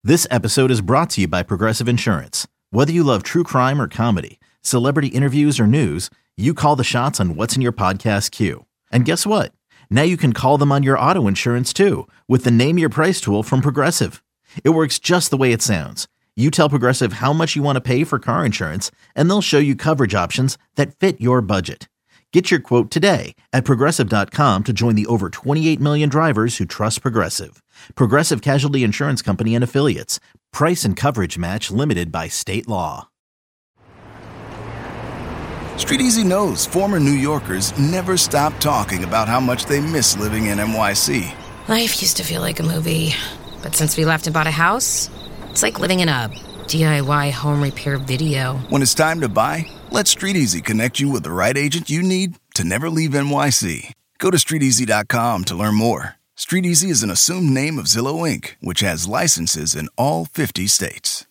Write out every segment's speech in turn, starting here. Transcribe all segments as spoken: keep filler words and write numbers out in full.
This episode is brought to you by Progressive Insurance. Whether you love true crime or comedy, celebrity interviews or news, you call the shots on what's in your podcast queue. And guess what? Now you can call them on your auto insurance too with the Name Your Price tool from Progressive. It works just the way it sounds. You tell Progressive how much you want to pay for car insurance, and they'll show you coverage options that fit your budget. Get your quote today at Progressive dot com to join the over twenty-eight million drivers who trust Progressive. Progressive Casualty Insurance Company and Affiliates. Price and coverage match limited by state law. Street Easy knows former New Yorkers never stop talking about how much they miss living in N Y C. Life used to feel like a movie, but since we left and bought a house, it's like living in a D I Y home repair video. When it's time to buy, let Street Easy connect you with the right agent you need to never leave N Y C. Go to street easy dot com to learn more. Street Easy is an assumed name of Zillow Incorporated, which has licenses in all fifty states.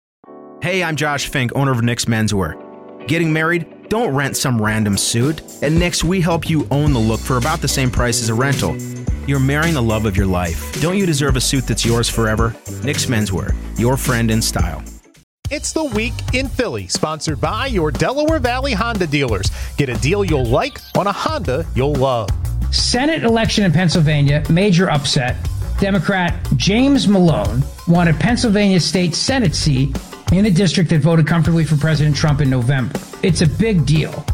Hey, I'm Josh Fink, owner of Nick's Menswear. Getting married? Don't rent some random suit. At Nick's, we help you own the look for about the same price as a rental. You're marrying the love of your life. Don't you deserve a suit that's yours forever? Nick's Menswear, your friend in style. It's the Week in Philly, sponsored by your Delaware Valley Honda dealers. Get a deal you'll like on a Honda you'll love. Senate election in Pennsylvania, major upset. Democrat James Malone won a Pennsylvania state Senate seat in a district that voted comfortably for President Trump in November. It's a big deal.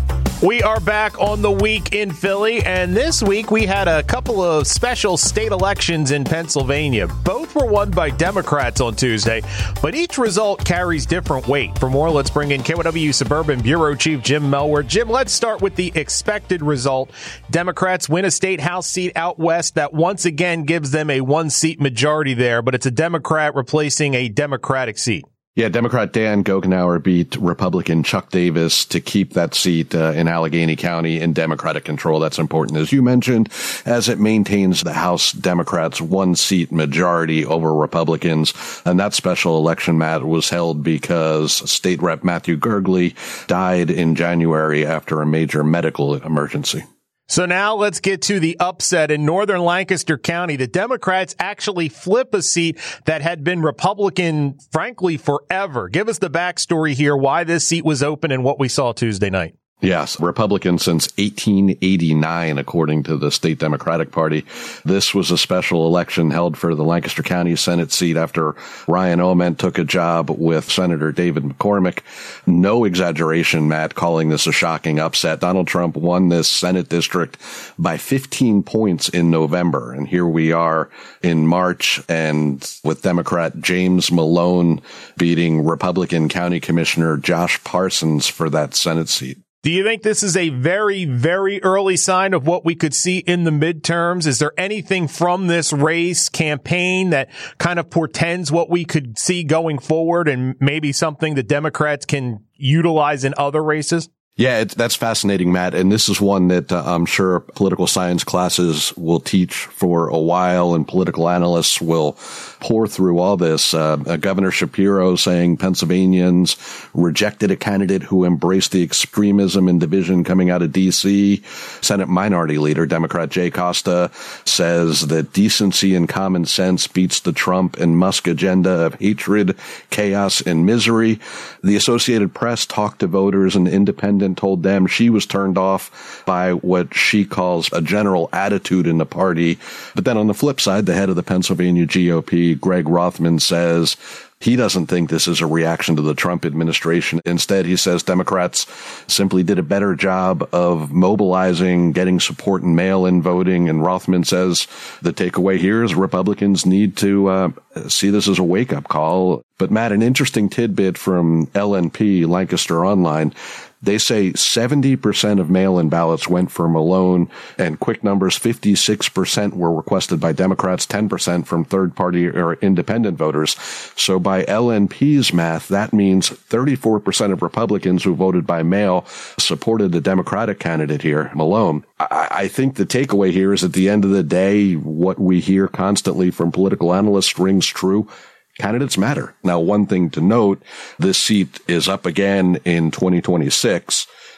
We are back on the Week in Philly, and this week we had a couple of special state elections in Pennsylvania. Both were won by Democrats on Tuesday, but each result carries different weight. For more, let's bring in K Y W Suburban Bureau Chief Jim Melwert. Jim, let's start with the expected result. Democrats win a state House seat out west that once again gives them a one-seat majority there, but it's a Democrat replacing a Democratic seat. Yeah, Democrat Dan Gokenauer beat Republican Chuck Davis to keep that seat uh, in Allegheny County in Democratic control. That's important, as you mentioned, as it maintains the House Democrats' one-seat majority over Republicans. And that special election, Matt, was held because State Rep Matthew Gergely died in January after a major medical emergency. So now let's get to the upset in northern Lancaster County. The Democrats actually flip a seat that had been Republican, frankly, forever. Give us the backstory here, why this seat was open and what we saw Tuesday night. Yes, Republican since eighteen eighty-nine, according to the State Democratic Party. This was a special election held for the Lancaster County Senate seat after Ryan Oment took a job with Senator David McCormick. No exaggeration, Matt, calling this a shocking upset. Donald Trump won this Senate district by fifteen points in November. And here we are in March, and with Democrat James Malone beating Republican County Commissioner Josh Parsons for that Senate seat. Do you think this is a very, very early sign of what we could see in the midterms? Is there anything from this race campaign that kind of portends what we could see going forward and maybe something the Democrats can utilize in other races? Yeah, it's, that's fascinating, Matt. And this is one that uh, I'm sure political science classes will teach for a while, and political analysts will pour through all this. Uh, uh, Governor Shapiro saying Pennsylvanians rejected a candidate who embraced the extremism and division coming out of D C. Senate Minority Leader, Democrat Jay Costa, says that decency and common sense beats the Trump and Musk agenda of hatred, chaos, and misery. The Associated Press talked to voters and independent and told them she was turned off by what she calls a general attitude in the party. But then on the flip side, the head of the Pennsylvania G O P, Greg Rothman, says he doesn't think this is a reaction to the Trump administration. Instead, he says Democrats simply did a better job of mobilizing, getting support in mail-in voting. And Rothman says the takeaway here is Republicans need to uh, see this as a wake-up call. But, Matt, an interesting tidbit from L N P, Lancaster Online. They say seventy percent of mail-in ballots went for Malone, and quick numbers, fifty-six percent were requested by Democrats, ten percent from third-party or independent voters. So by L N P's math, that means thirty-four percent of Republicans who voted by mail supported the Democratic candidate here, Malone. I, I think the takeaway here is at the end of the day, what we hear constantly from political analysts rings true. Candidates matter. Now, one thing to note, this seat is up again in twenty twenty-six.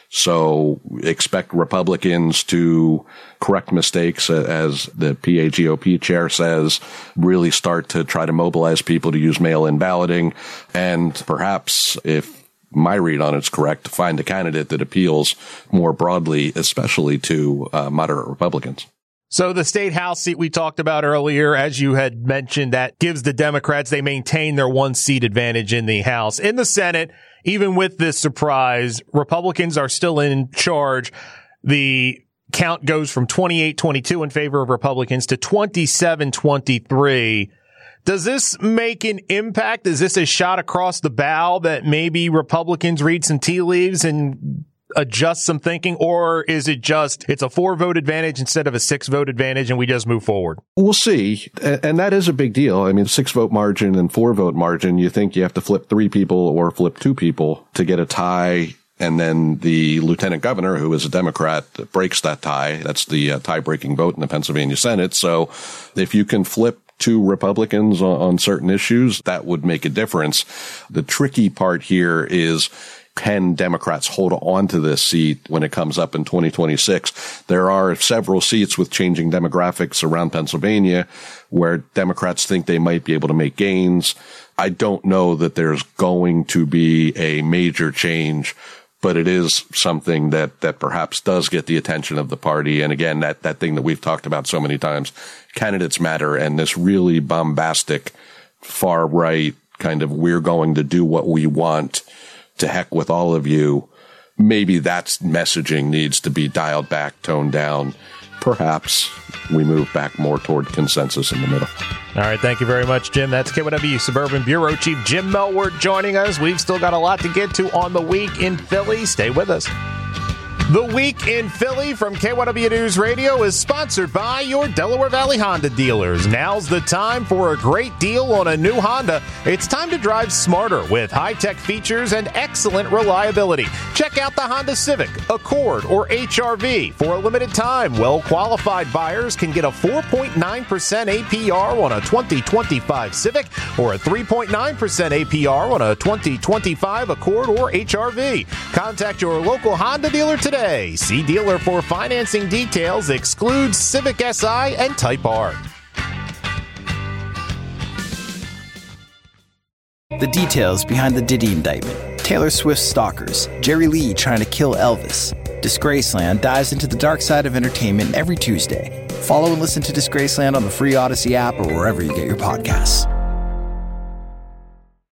So expect Republicans to correct mistakes, as the P A G O P chair says, really start to try to mobilize people to use mail-in balloting, and perhaps, if my read on it's correct, to find a candidate that appeals more broadly, especially to uh, moderate Republicans. So the state house seat we talked about earlier, as you had mentioned, that gives the Democrats, they maintain their one seat advantage in the House. In the Senate, even with this surprise, Republicans are still in charge. The count goes from twenty-eight twenty-two in favor of Republicans to twenty-seven twenty-three. Does this make an impact? Is this a shot across the bow that maybe Republicans read some tea leaves and adjust some thinking, or is it just it's a four vote advantage instead of a six vote advantage and we just move forward? We'll see. And that is a big deal. I mean, six vote margin and four vote margin, you think you have to flip three people or flip two people to get a tie. And then the lieutenant governor, who is a Democrat, breaks that tie. That's the uh, tie breaking vote in the Pennsylvania Senate. So if you can flip two Republicans on, on certain issues, that would make a difference. The tricky part here is, can Democrats hold on to this seat when it comes up in twenty twenty-six? There are several seats with changing demographics around Pennsylvania where Democrats think they might be able to make gains. I don't know that there's going to be a major change, but it is something that, that perhaps does get the attention of the party. And again, that, that thing that we've talked about so many times, candidates matter, and this really bombastic far right kind of, we're going to do what we want, to heck with all of you. Maybe that messaging needs to be dialed back, toned down. Perhaps we move back more toward consensus in the middle. All right. Thank you very much, Jim. That's K Y W Suburban Bureau Chief Jim Melwert joining us. We've still got a lot to get to on the Week in Philly. Stay with us. The Week in Philly from K Y W News Radio is sponsored by your Delaware Valley Honda dealers. Now's the time for a great deal on a new Honda. It's time to drive smarter with high-tech features and excellent reliability. Check out the Honda Civic, Accord, or H R V. For a limited time, well-qualified buyers can get a four point nine percent A P R on a twenty twenty-five Civic or a three point nine percent A P R on a twenty twenty-five Accord or H R V. Contact your local Honda dealer today. See dealer for financing details. Excludes Civic S I and Type R. The details behind the Diddy indictment. Taylor Swift's stalkers. Jerry Lee trying to kill Elvis. Disgraceland dives into the dark side of entertainment every Tuesday. Follow and listen to Disgraceland on the free Odyssey app or wherever you get your podcasts.